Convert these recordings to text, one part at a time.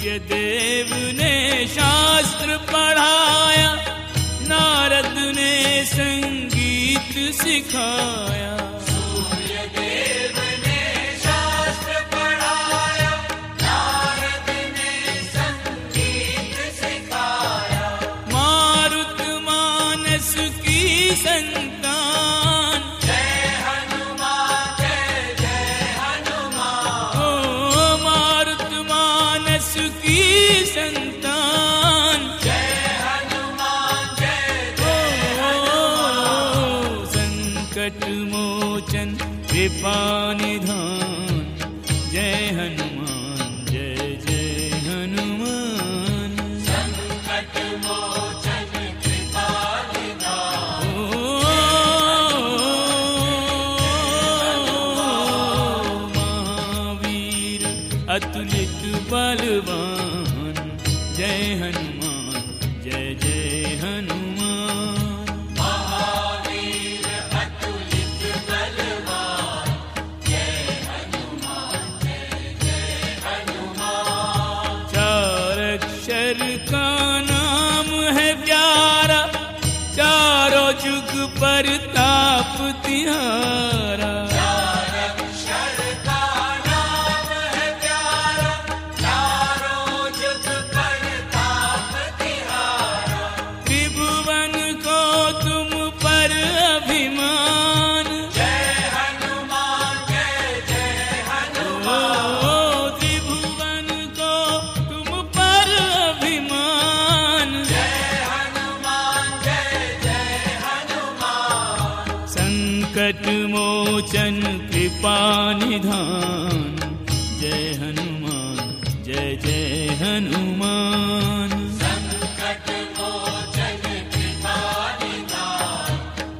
सूर्य देव ने शास्त्र पढ़ाया, नारद ने संगीत सिखाया। सूर्य देव ने शास्त्र पढ़ाया, नारद ने संगीत सिखाया। मारुत मानस की संतान, जय हनुमान जय जय हनुमान। ओ मारुत मानस की संतान, जय हनुमान जय जय हनुमान। संकट मोचन कृपा निधान, जय हनुमान जय जय हनुमान। संकट मोचन कृपा निधान, महावीर अतुलित बलवान, जय हनुमान जय जय हनुमान। महावीर अतुलित बलवान, जय हनुमान जय जय हनुमान। चार अक्षर का नाम है प्यारा, चारों जुग पर ताप तिहारा। चार अक्षर का नाम है प्यारा, चारों जुग पर ताप तिहारा। त्रिभुवन को तुम पर अभिमान, जय हनुमान जय जय हनुमान। त्रिभुवन को तुम पर अभिमान। जय हनुमान जय जय हनुमान। संकट मोचन कृपा निधान, जय हनुमान जय जय हनुमान। संकट मोचन कृपा निधान,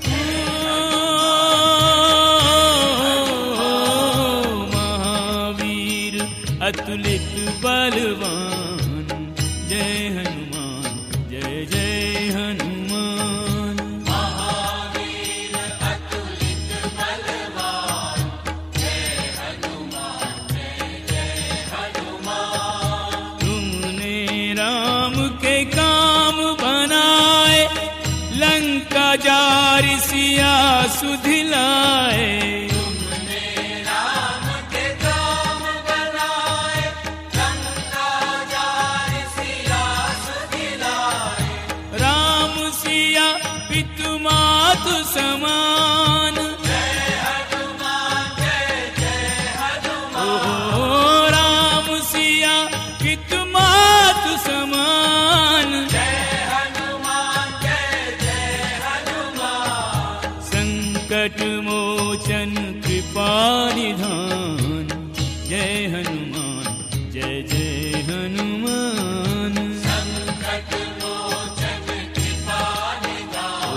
महावीर अतुलित बलवान, जय हनुमान जय जय हनुमान। महावीर अतुलित बलवान, जय हनुमान जय जय हनुमान। तुमने राम के काम बनाए, लंका जारी सिया सुधिलाए। तुमने राम के काम बनाए, लंका जारी सिया सुधिलाए। राम सिया पितु मातु समान, जय हनुमान जय जय ओ हनुमान। राम सिया पितु मातु समान। जय हनुमान जय जय हनुमान। संकट मोचन कृपा निधान, जय हनुमान जय जय हनुमान। संकट मोचन कृपा निधान,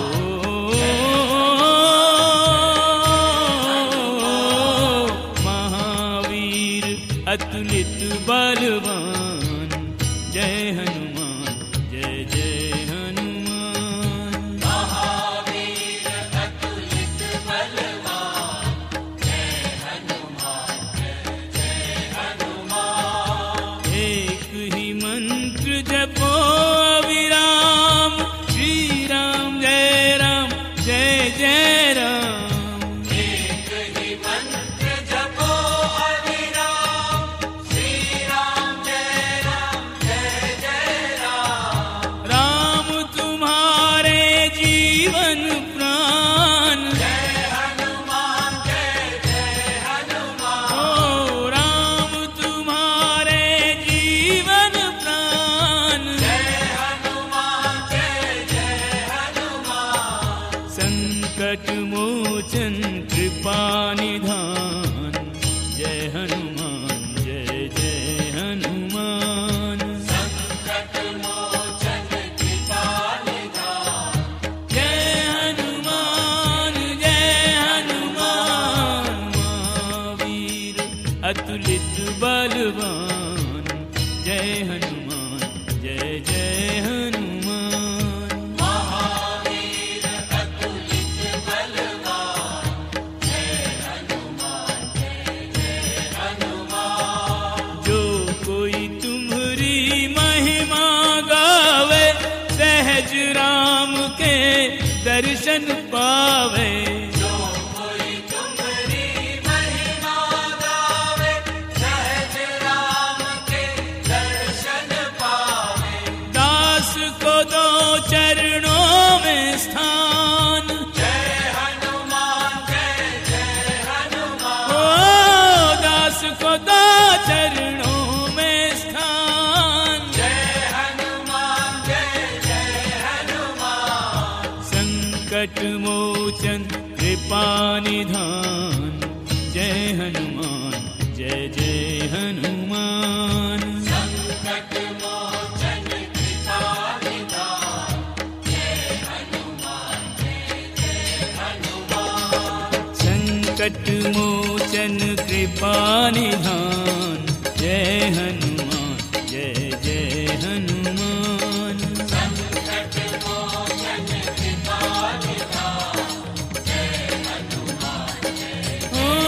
महावीर अतुलित बलवान, जय हनुमान जय जय हनुमान। महावीर अतुलित बलवान, जय हनुमान जय जय हनुमान। एक ही मंत्र जपो अविराम, श्री राम जय जय राम। एक ही मंत्र जपो अविराम, श्री राम जय जय राम। राम तुम्हारे जीवन प्राण, जय हनुमान जय जय हनुमान। ओ राम तुम्हारे जीवन प्राण। जय हनुमान जय जय हनुमान। संकट मोचन कृपा निधान, जय हनुमान जय जय हनुमान। संकट मोचन कृपा निधान, जय हनुमान महावीर अतुलित बलवान, जय हनुमान जय जय हनुमान। महावीर अतुलित बलवान, जय हनुमान जय जय हनुमान। जो कोई तुम्हारी दर्शन पावे। जो कोई तुम्हारी महिमा गावे, सहज राम के दर्शन पावे। दास को दो चरणों में स्थान, जय हनुमान जय जय हनुमान। ओ दास को दो चरणों में स्थान, जय हनुमान जय जय हनुमान। संकट मोचन कृपा निधान, जय हनुमान जय जय हनुमान। संकट मोचन कृपा निधान, जय हनुमान जय जय हनुमान। संकट मोचन कृपा निधान, जय हनुमान जय जय हनुमान। संकट मोचन कृपा निधान, जय हनुमान जय।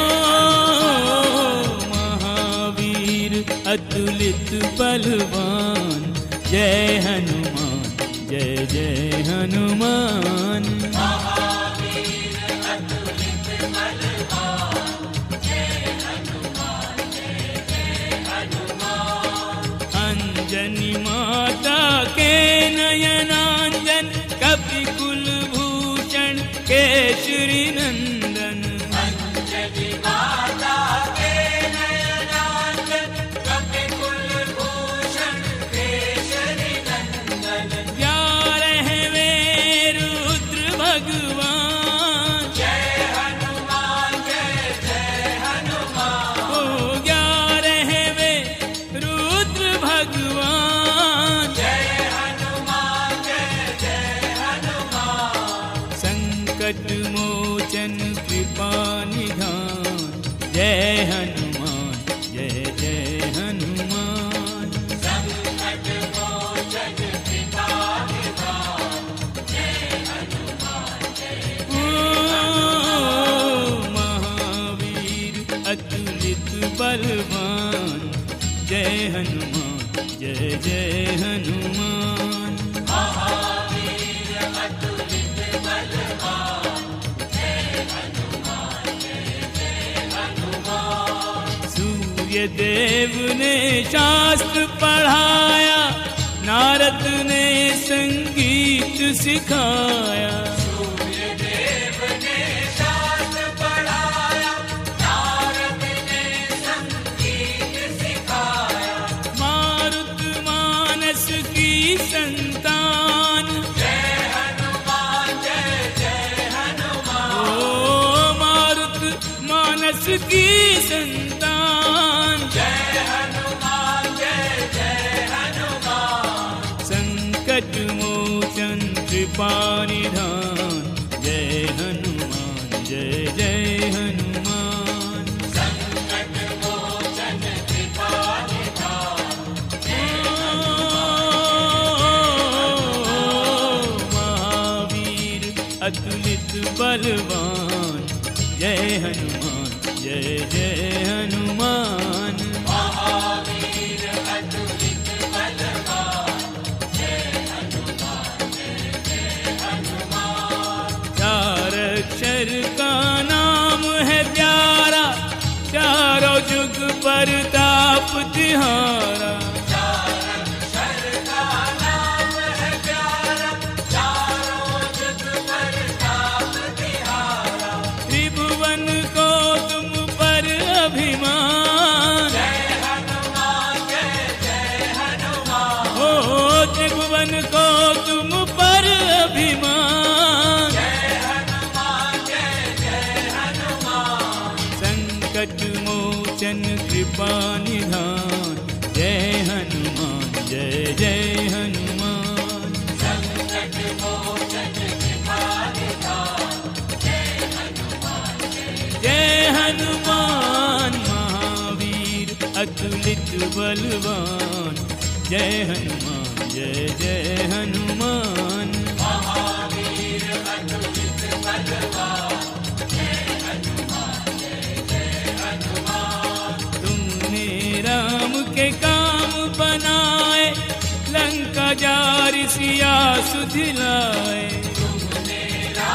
ओ महावीर अतुलित बलवान, जय हनुमान जय जय हनुमान। महावीर अतुलित बलवान, जय हनुमान जय जय हनुमान। अंजनी माता के नयनांजन, कपि कुलभूषण केशरी नंदन। अंजनी माता के नयनांजन, कपि कुलभूषण केशरी नंदन। ग्यारह वे रुद्र भगवान, जय हनुमान जय जय हनुमान। ओ ग्यारह वे रुद्र भगवान। जय हनुमान जय जय हनुमान। संकट मोचन कृपा निधान, जय हनुमान जय जय हनुमान। संकट मोचन कृपा निधान, जय हनुमान जय। ओ महावीर अतुलित बलवान, जय हनुमान जय जय हनुमान। महावीर अतुलित बलवान, जय हनुमान जय जय हनुमान। सूर्य देव ने शास्त्र पढ़ाया, नारद ने संगीत सिखाया। सूर्य देव ने शास्त्र पढ़ाया, नारद ने संगीत सिखाया। मारुत मानस की संतान, जय हनुमान जय जय हनुमान। ओ मारुत मानस की संतान। जय हनुमान जय जय हनुमान। संकट मोचन कृपा निधान, जय हनुमान जय जय हनुमान। संकट मोचन कृपा निधान, ओ महावीर अतुलित बलवान, जय हनुमान जय जय हनुमान। महावीर अतुलित बलवान, जय हनुमान जय जय हनुमान। चार अक्षर का नाम है प्यारा, चारों जुग परताप तिहारा। चार अक्षर का नाम है प्यारा, चारों जुग परताप तिहारा। त्रिभुवन को तुम पर अभिमान, जय हनुमान जय जय हनुमान। हो त्रिभुवन को तुम पर अभिमान। जय हनुमान जय जय हनुमान। संकट मोचन कृपा निधान, जय हनुमान जय जय हनुमान। संकट मोचन कृपा निधान, जय हनुमान जय जय हनुमान महावीर अतुलित बलवान, जय हनुमान जय जय हनुमान। महावीर अतुलित बलवान, जय हनुमान जय जय हनुमान। तुमने राम के काम बनाए, लंका जारी सिया सुधिलाए। तुमने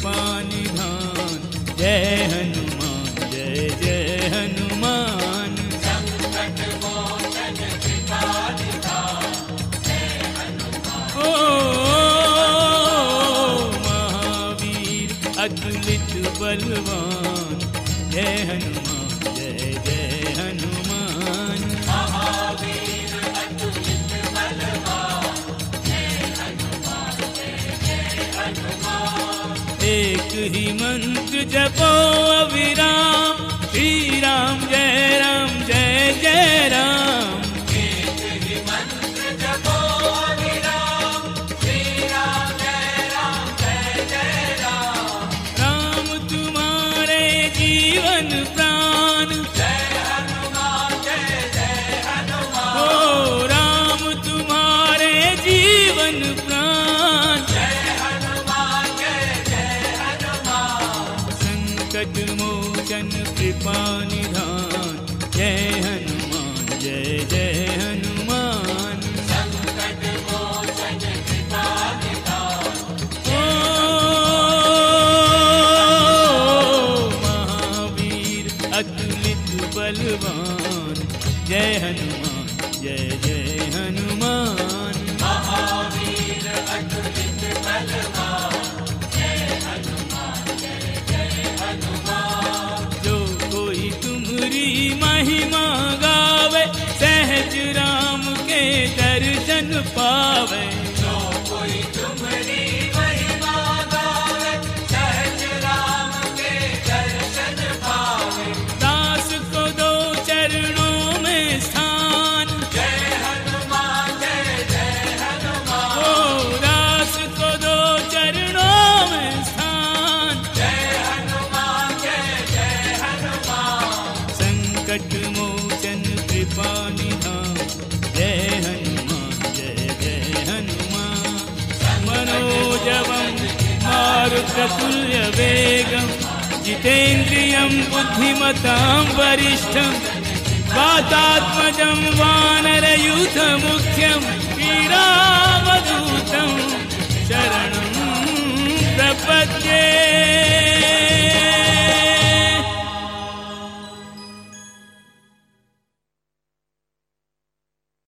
कृपा निधान। जय हनुमान जय जय हनुमान। संकट मोचन कृपा निधान। जय हनुमान। ओ महावीर अतुलित बलवान। जय हनुमान जय जय हनुमान। महावीर अतुलित बलवान। जय हनुमान जय जय हनुमान। एक ही मंत्र जपो अविराम। श्री राम जय राम जय जय राम। एक ही मंत्र जपो अविराम। श्री राम जय जय राम। राम तुम्हारे जीवन प्राण। जय हनुमान जय जय हनुमान। ओ राम तुम्हारे जीवन प्राण। जय हनुमान जय जय हनुमान। संकट मोचन कृपा निधान। जय हनुमान जय जय हनुमान। संकट मोचन कृपा निधान। ओ महावीर अतुलित बलवान। जय हनुमान जय जय हनुमान। महावीर अतुलित बलवान। जय हनुमान जय जय हनुमान। जो कोई तुम्हारी महिमा गावे, सहज राम के दर्शन पावे। जो कोई तुम्हारी महिमा गावे, सहज राम के दर्शन पावे। दास को दो चरणों में स्थान। जय हनुमान जय जय हनुमान। ओ दास को दो चरणों में स्थान। जय हनुमान जय जय हनुमान। संकट मोचन कृपा निधान। जय हनुमान जय जय हनुमान। मनोजवं मारुततुल्य वेगं। जितेन्द्रियं बुद्धिमतां वरिष्ठं। वातात्मजं वानरयूथमुख्यं।